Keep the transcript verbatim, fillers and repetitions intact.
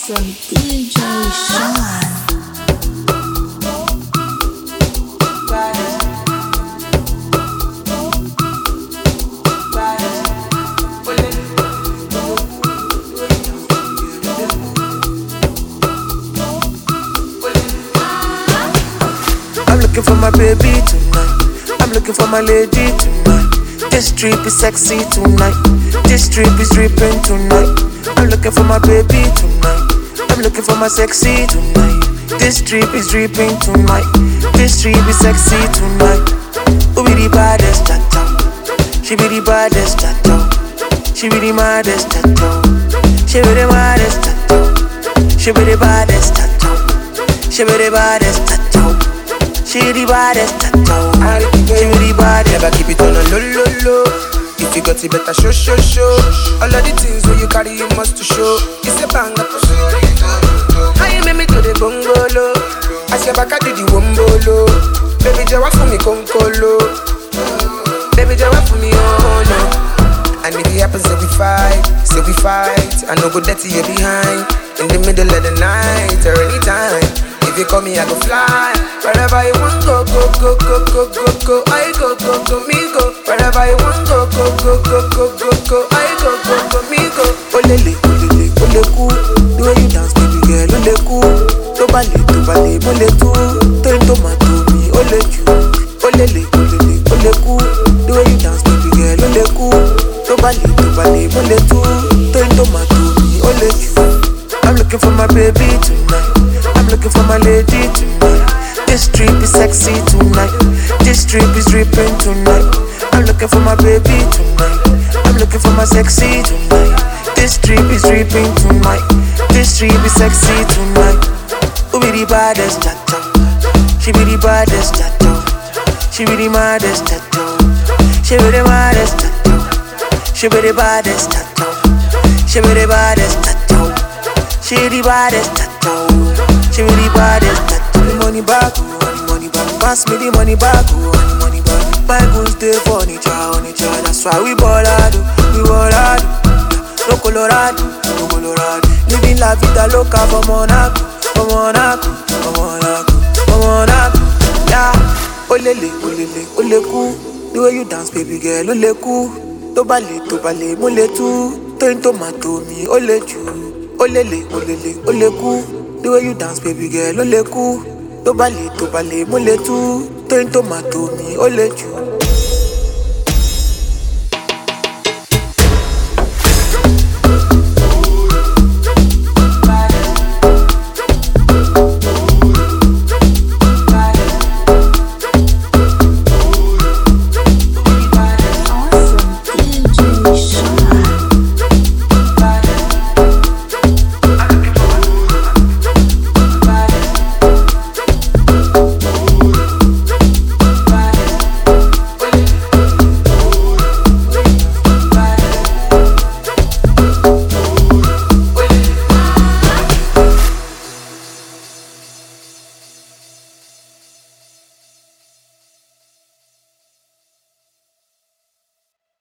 from D J Sean. I'm looking for my baby tonight. I'm looking for my lady tonight. This trip is sexy tonight. This trip is dripping tonight. I'm looking for my baby tonight. I'm looking for my sexy tonight. This trip is dripping tonight. This trip is sexy tonight. Who be the baddest cha-cha? She be the baddest cha-cha. She be the maddest cha-cha. She be the maddest cha-cha. She be the baddest cha-cha. She be the baddest cha-cha. She the baddest cha-cha. She be the baddest. Never keep it on a low, low, low. If you got it, better show, show, show. All of the things when you carry, you must to show. It's a banger for sure. How you make me to the bungalow? I say back I do the wombolo. Baby, jawa for me konkolo. Baby, jawa for me oh no. And if it happens, say we fight, say we fight. I no go dirty you behind. In the middle of the night or anytime. If you call me, I go fly. Wherever you want, go, go, go, go, go, go, go. I go, go, go, me go. Wherever you want, go, go, go, go, go, go, go. I go, go, go, me go. Olele, olele, ole cool. The way you dance, baby girl, ole cool. To ballet, to ballet, ole too. To into my to me, ole you. Olele, olele, ole cool. The way you dance, baby girl, ole cool. To ballet, to ballet, ole too. To into my to me, ole you. I'm looking for my baby tonight. I'm looking for my lady tonight. This trip is sexy tonight. This trip is dripping tonight. I'm looking for my baby tonight. I'm looking for my sexy tonight. This trip is dripping tonight. This trip is sexy tonight. Who be the baddest cha-cha? She be the baddest cha-cha. She be the maddest cha-cha. She be the maddest cha-cha. She be the baddest cha-cha. She be the baddest cha-cha. She the baddest cha-cha. She be the baddest cha-cha. The money back, oh, the money back. Pass me the money back, oh, the money back. My goods dey furniture, furniture. That's why we ball hard, we ball hard. No Colorado, no Colorado. Living la vida loca for Monaco, for Monaco, for Monaco, for Monaco. Yeah, olele, olele, ole cool. The way you dance, baby girl, ole cool. To ballet, to ballet, mole too. To into my to me, ole you. Olele, olele, ole cool. The way you dance, baby girl, ole cool. To ballet, to ballet, mole too. To into my to me, ole you.